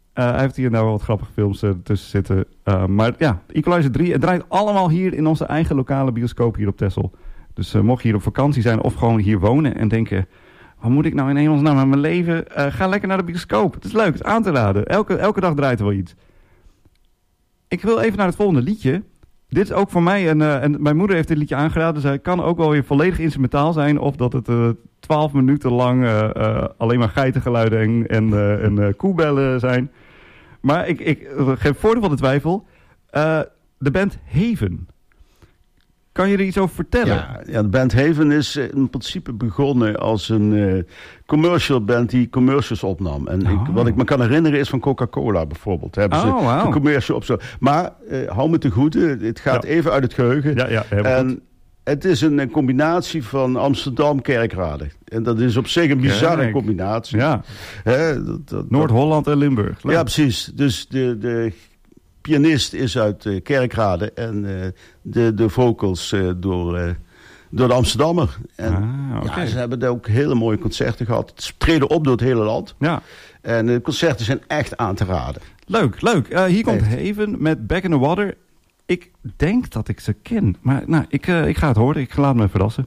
Uh, hij heeft hier nou wel wat grappige films uh, tussen zitten. Uh, maar ja, Equalizer drie. Het draait allemaal hier in onze eigen lokale bioscoop hier op Texel. Dus uh, mocht je hier op vakantie zijn of gewoon hier wonen en denken... wat moet ik nou in hemelsnaam met mijn leven? Uh, ga lekker naar de bioscoop. Het is leuk, het is aan te raden. Elke, elke dag draait er wel iets. Ik wil even naar het volgende liedje. Dit is ook voor mij, een, uh, en mijn moeder heeft dit liedje aangeraden. Dus hij kan ook wel weer volledig instrumentaal zijn. Of dat het twaalf uh, minuten lang uh, uh, alleen maar geitengeluiden en, en, uh, en uh, koebellen zijn. Maar ik, ik uh, geef voordeel van de twijfel. Uh, de band Haven. Kan je er iets over vertellen? Ja, ja de band Haven is in principe begonnen als een uh, commercial band die commercials opnam. En oh. ik, wat ik me kan herinneren is van Coca-Cola bijvoorbeeld. Hebben ze oh, wow. een commercial op zo. Maar uh, hou me te goede, het gaat ja. even uit het geheugen. Ja, ja, en goed. Het is een, een combinatie van Amsterdam, Kerkrade. En dat is op zich een bizarre Kijk. combinatie. Ja. He, dat, dat, Noord-Holland en Limburg. Leuk. Ja, precies. Dus de... de pianist is uit uh, Kerkrade en uh, de, de vocals uh, door, uh, door de Amsterdammer. En ah, okay. ja, ze hebben ook hele mooie concerten gehad. Ze treden op door het hele land. Ja. En de concerten zijn echt aan te raden. Leuk, leuk. Uh, hier komt echt. Haven met Back in the Water. Ik denk dat ik ze ken. Maar nou, ik, uh, ik ga het horen. Ik laat me verrassen.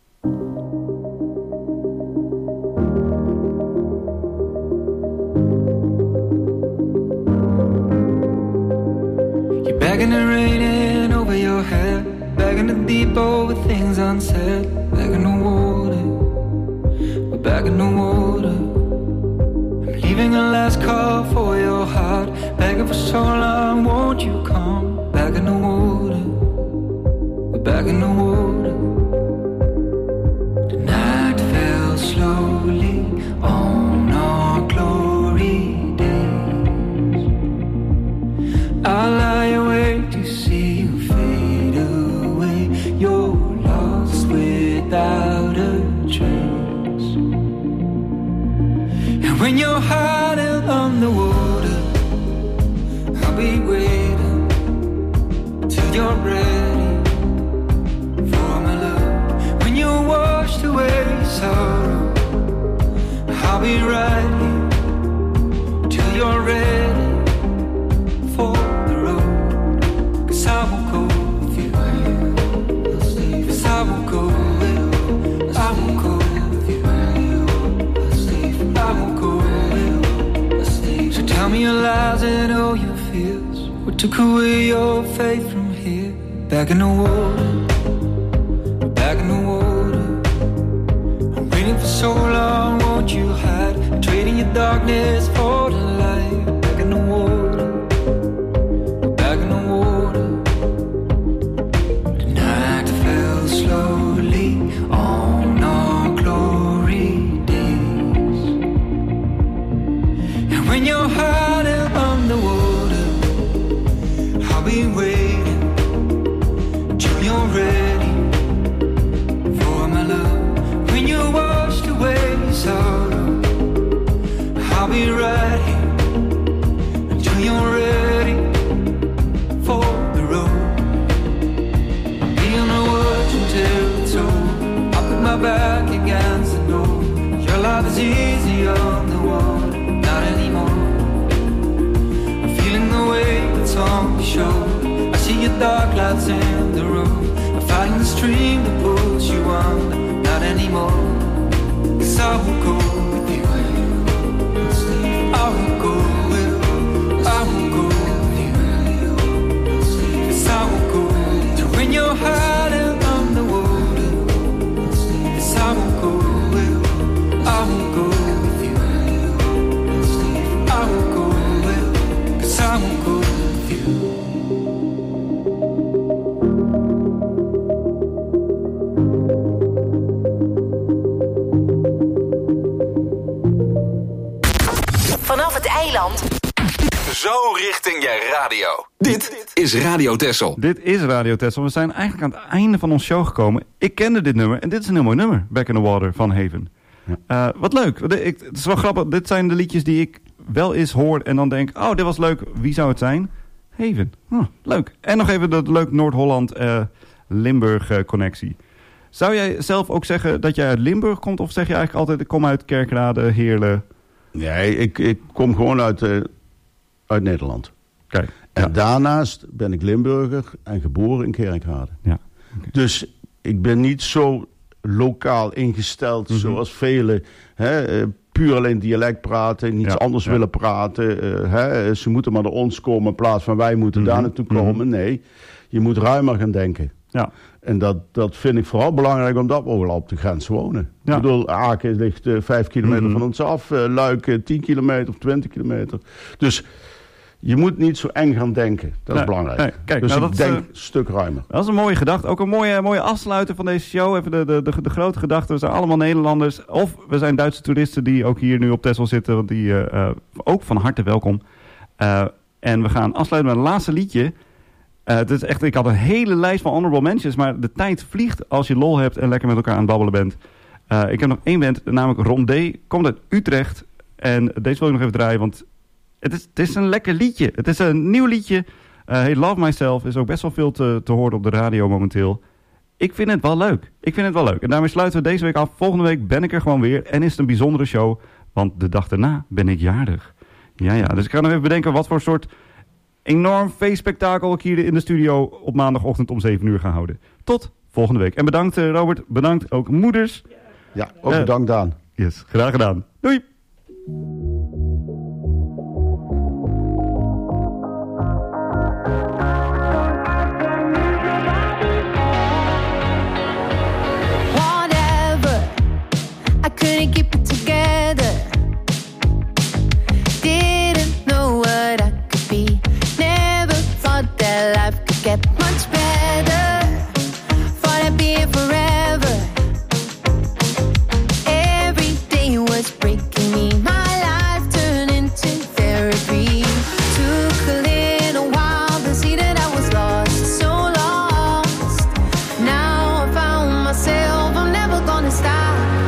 Bagging the rain in over your head, bagging the deep over things unsaid, bagging the water, we're bagging the water. I'm leaving a last call for your heart, begging for so long, won't you come? Bagging the water, we're bagging the water. The night fell slowly on our glory days. I lie awake to see you fade away. You're lost without a trace. And when your heart is on the water, I'll be waiting till you're ready for my love. When you're washed away sorrow, I'll be right here till you're ready for the road. Cause I won't go with you. Cause I won't go with you. I won't go with you. I won't go with you. So tell me your lies and all your fears. What took away your faith from here? Back in the water, back in the water. I'm waiting for so long, won't you hide? Trading your darkness for the light. Back in the water, back in the water. The night fell slowly on our glory days. And when your heart is on the water, I'll be waiting till you're ready for my love. When you washed away sorrow, I'll be right here until you're ready for the road. I'll be on the watch until it's over. I'll put my back against the door. Your life is easy on the water, not anymore. I'm feeling the weight that's on my shoulder. I see your dark lights in the road. I'm fighting the stream that pulls you under, not anymore. Cause I will go with you. I will go with you. I will go with you. Cause I will go to when your heart is on the water. Cause I will go with you. I will go with you. I will go with you. Cause I will go with you. Vanaf het eiland. Zo richting je radio. Dit is Radio Texel. Dit is Radio Texel. We zijn eigenlijk aan het einde van ons show gekomen. Ik kende dit nummer en dit is een heel mooi nummer. Back in the Water van Haven. Ja. Uh, wat leuk. Ik, het is wel grappig. Dit zijn de liedjes die ik wel eens hoor en dan denk... oh, dit was leuk. Wie zou het zijn? Haven. Oh, leuk. En nog even dat leuk Noord-Holland-Limburg uh, uh, connectie. Zou jij zelf ook zeggen dat jij uit Limburg komt? Of zeg je eigenlijk altijd, ik kom uit Kerkrade, Heerlen? Nee, ik, ik kom gewoon uit uh, uit Nederland. Kijk, en ja. daarnaast ben ik Limburger en geboren in Kerkrade. Ja. Okay. Dus ik ben niet zo lokaal ingesteld mm-hmm. zoals velen. Hè, puur alleen dialect praten, niets ja, anders ja. willen praten. Uh, hè, ze moeten maar naar ons komen in plaats van wij moeten mm-hmm. daar naartoe komen. Mm-hmm. Nee, je moet ruimer gaan denken. Ja. En dat, dat vind ik vooral belangrijk omdat we ook op de grens wonen. Ja. Ik bedoel, Aken ligt uh, vijf kilometer mm-hmm. van ons af. Uh, Luik uh, tien kilometer of twintig kilometer. Dus je moet niet zo eng gaan denken. Dat is nee, belangrijk. Nee, kijk, dus nou, ik dat, denk uh, een stuk ruimer. Dat is een mooie gedachte. Ook een mooie, mooie afsluiter van deze show. Even de, de, de, de grote gedachte. We zijn allemaal Nederlanders. Of we zijn Duitse toeristen die ook hier nu op Texel zitten. Want die uh, uh, ook van harte welkom. Uh, en we gaan afsluiten met een laatste liedje. Uh, het is echt, ik had een hele lijst van honorable mentions. Maar de tijd vliegt als je lol hebt en lekker met elkaar aan het babbelen bent. Uh, ik heb nog één band, namelijk Rondé. Komt uit Utrecht. En deze wil ik nog even draaien, want het is, het is een lekker liedje. Het is een nieuw liedje. Uh, Hey Love Myself is ook best wel veel te, te horen op de radio momenteel. Ik vind het wel leuk. Ik vind het wel leuk. En daarmee sluiten we deze week af. Volgende week ben ik er gewoon weer. En is het een bijzondere show. Want de dag daarna ben ik jarig. Ja, ja. Dus ik ga nog even bedenken wat voor soort enorm feestspektakel ik hier in de studio op maandagochtend om zeven uur ga houden. Tot volgende week. En bedankt Robert. Bedankt ook moeders. Ja, ook uh, bedankt Daan. Yes, graag gedaan. Doei. Couldn't keep it together. Didn't know what I could be. Never thought that life could get much better. Thought I'd be here forever. Every day was breaking me. My life turned into therapy. Took a little while to see that I was lost, so lost. Now I found myself. I'm never gonna stop.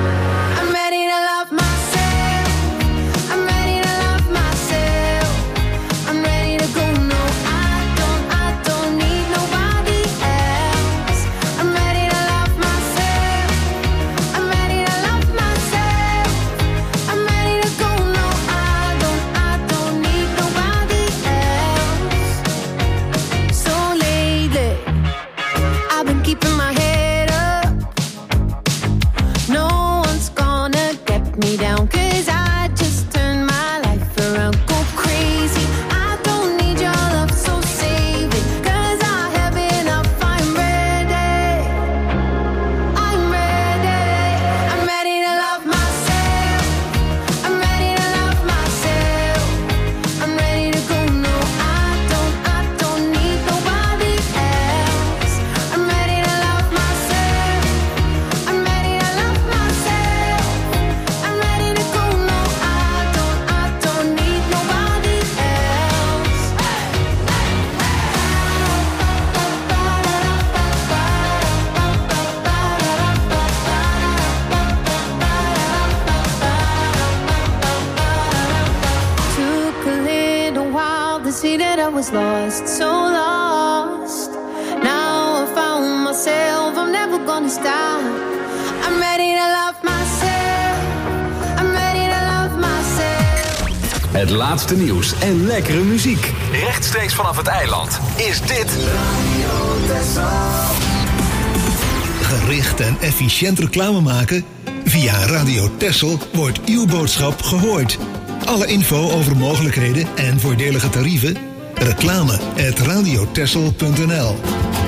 Was lost, so lost. Now I found myself. I'm never gonna stop. I'm ready to love myself. I'm ready to love myself. Het laatste nieuws en lekkere muziek. Rechtstreeks vanaf het eiland. Is dit Radio Texel. Gericht en efficiënt reclame maken? Via Radio Texel wordt uw boodschap gehoord. Alle info over mogelijkheden en voordelige tarieven? Reclame at radiotexel punt n l.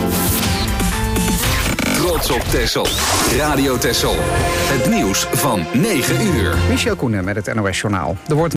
Trots op Texel. Radio Texel. Het nieuws van negen uur. Michel Koenen met het N O S Journaal. Er wordt